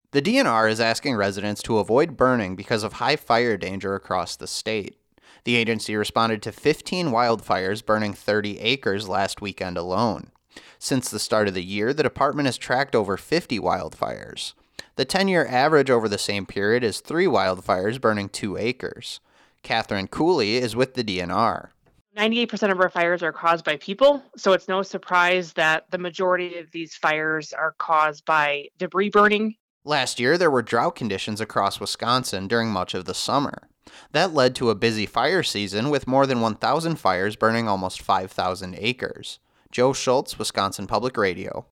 The DNR is asking residents to avoid burning because of high fire danger across the state. The agency responded to 15 wildfires burning 30 acres last weekend alone. Since the start of the year, the department has tracked over 50 wildfires. The 10-year average over the same period is 3 wildfires burning 2 acres. Catherine Cooley is with the DNR. 98% of our fires are caused by people, so it's no surprise that the majority of these fires are caused by debris burning. Last year, there were drought conditions across Wisconsin during much of the summer. That led to a busy fire season with more than 1,000 fires burning almost 5,000 acres. Joe Schultz, Wisconsin Public Radio.